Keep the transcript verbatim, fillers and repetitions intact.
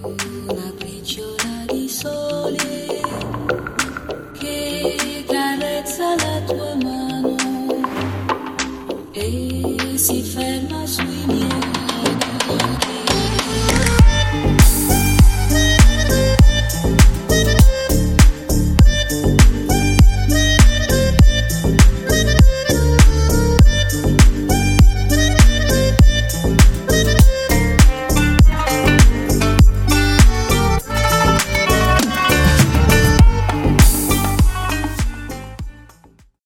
una briciola di sole che carezza la tua mano e si ferma sui miei occhi.